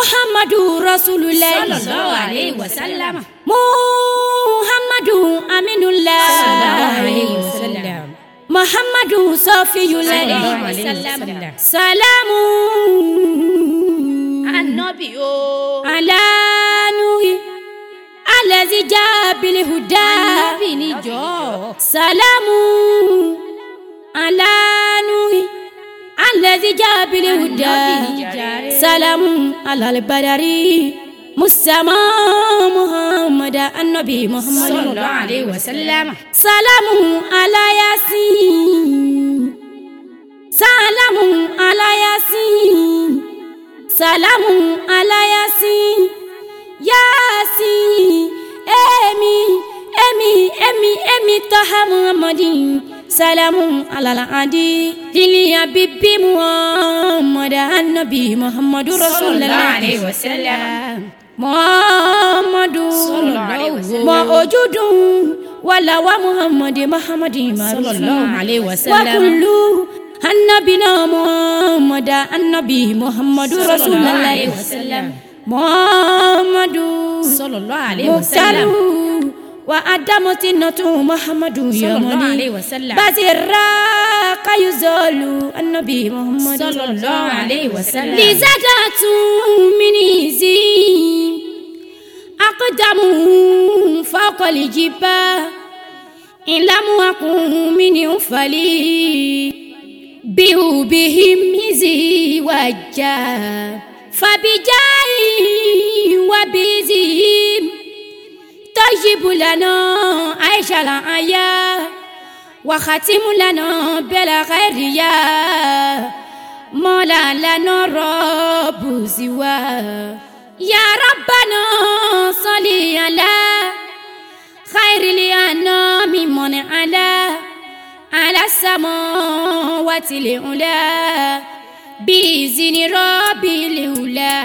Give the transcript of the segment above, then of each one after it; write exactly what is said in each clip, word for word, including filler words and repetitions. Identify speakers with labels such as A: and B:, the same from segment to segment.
A: Muhammadu Rasulullah
B: sallallahu alayhi wa sallam.
A: Muhammadu Aminullah
B: sallallahu alayhi wa sallam.
A: Muhammadu Safiyullah
B: sallallahu alayhi wa sallam.
A: Salamu
B: Ànábì o.
A: ala nuhi alazi jabil huda.
B: Ànábì ni jọ̀ọ́.
A: Salamu ala nuhi alazi jabil huda.
B: Ànábì ni jàre.
A: Salamu ala al-badari Musama Muhammad Annabi Muhammad
B: sallallahu alayhi wa sallam.
A: Salamu ala Yasin. Salamu ala Yasin. Salamu ala Yasin. Yasin. Emi, emi, emi, emi Taha Muhammadin. Salamu ala al-adi. Diliya bibi Muhammad Annabi Muhammad Rasulullah
B: sallallahu alayhi wa sallam.
A: Muhammadu
B: sallallahu alayhi wa sallam.
A: Mo ojudun wala wa Muhammad Muhammadin
B: sallallahu alayhi wa
A: wa
B: sallam.
A: kullu annabina Muhammad annabi Muhammadu Rasulullah
B: sallallahu alayhi wa sallam.
A: Muhammadu
B: sallallahu alayhi wa sallam.
A: Mukhtaru wa adamutinatu Muhammadu
B: sallallahu alayhi
A: yamani
B: wa sallam.
A: bazira kayuzolu annabi Muhammad
B: sallallahu alayhi wa sallam.
A: lizadatu minizi aqdamu fawqa aljiba ilamu akun min ufali bihu bihim mizi wajja fabijai wa bizihim tajibu lana aisha la aya wa khatimu lana bela khairiya mola lana rabbu siwa ya rabbana salli ala khairil anami man ala ala samawati ula bi izni rabbil ula.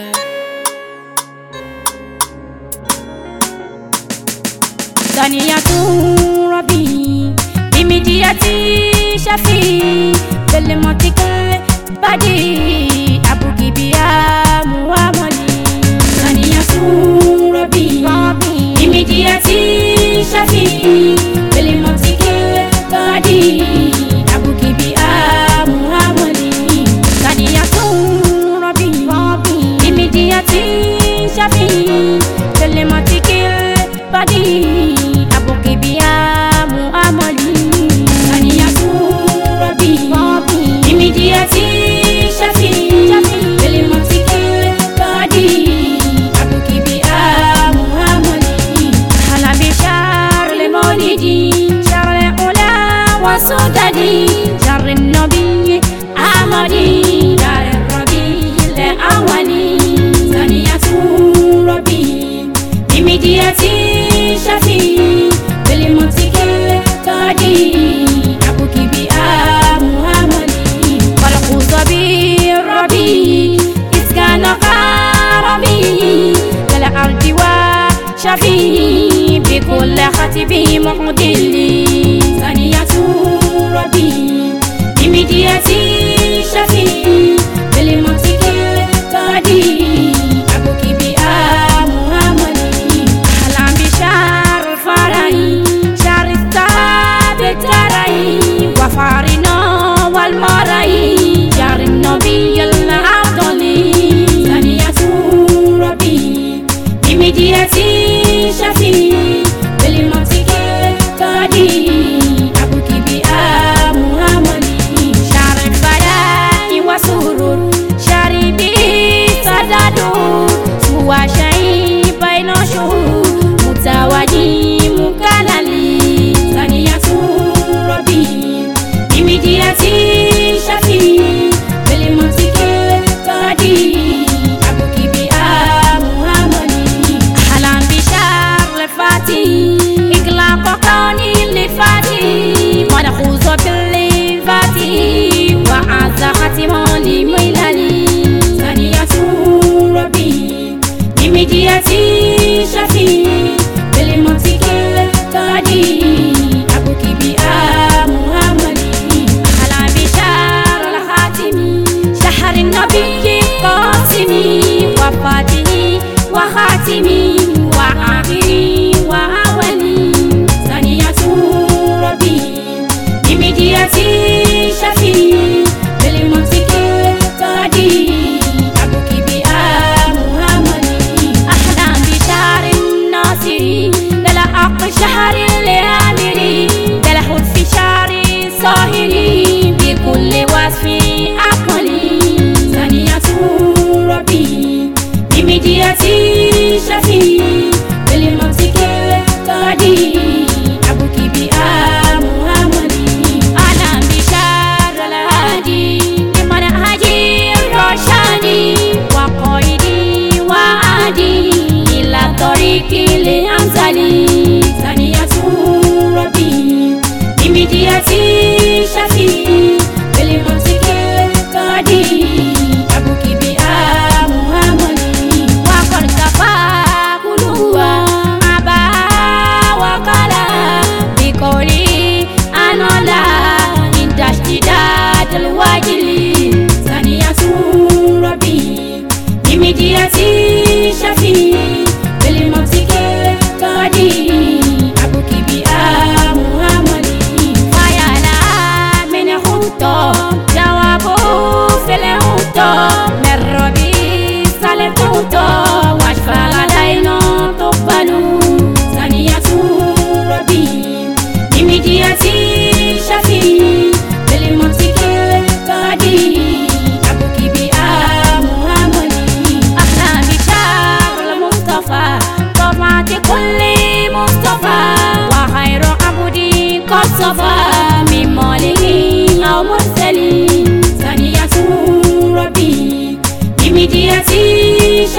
A: Saniyatu rabbi bimidiyati shafi belmotika badi abugibiya muamali. Saniyatu rabbi bimidiyati shafi belmotika badi abugibiya muamali. Saniyatu rabbi bimidiyati shafi belmotika badi abugibiya muamali. Saniyatu rabbi bimidiyati shafi belmotika badi abugibiya muamali. Hala bishar le maulidi shar le ula wa sudadi shar nabi amadi dar rabbi le awali. Saniyatu rabbi bimidiyati shafi belmotika badi abugibiya muamali. Khalaqu sabir rabbi iskana qarabi lal ardi wa shafi بكل خطبي مقدلي. ثانية ربي بمديتي شفي بالمنطق بادي أبوك بآم واملي. هلا بشار الفرعي شار الثابت رأي وفارنا والمرأي جار النبي الأفضل. ثانية ربي بمديتي شفي بالمنطق بادي أبوك بآم واملي. شار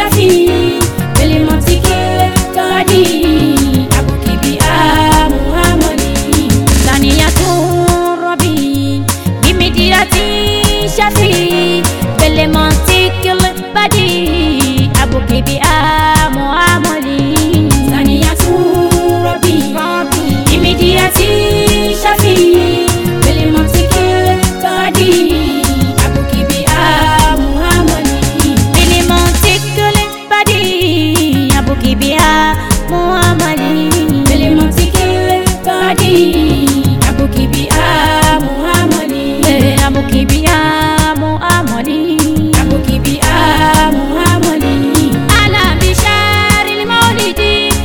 A: شفي بالمنطق القدي أبوك بها محمدي ثانية ربي بمديرة شفي بالمنطق القدي أبوك بها محمدي ثانية ربي بمديرة شفي بالمنطق القدي أبوك بها محمدي بالمنطق القدي أبوك بها محمدي بالمنطق القدي أبوك بها محمدي أبوك بها محمدي أبوك بها محمدي على بشار المولد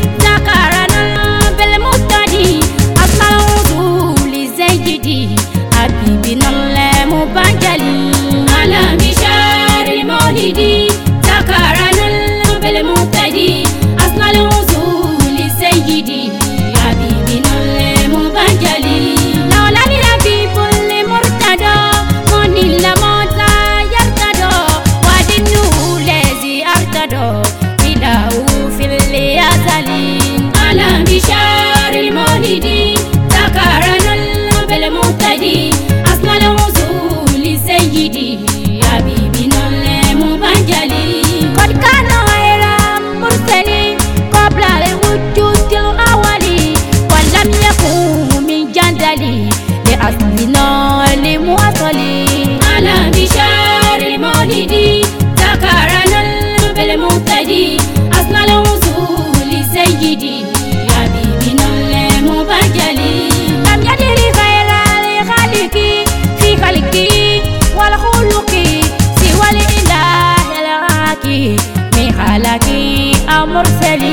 A: ذكرنا بالمقتدي أصل الوصول زيدي حبيبنا المبجلي على بشار المولد ذكرنا بالمقتدي أصل الوصول زيدي حبيبنا المبجلي لولا الحبيب المرتدى من الموت يرتدى ودينه الذي ارتدى إله في الأزل على بشار المولد ذكرنا بالمقتدي أصل الوصول سيدي حبيبنا المبجلي قد كان غير مرسل قبل الوجود الأولي ولم يكن من جدلي لأصلنا لمواصلي على بشار المولد ذكرنا بالمقتدي أصل الوصول سيدي حبيبنا المبجلي لم يدري غير الخالق في خلقه والخلق سوى الإله الحكيم من خلقه أو مرسل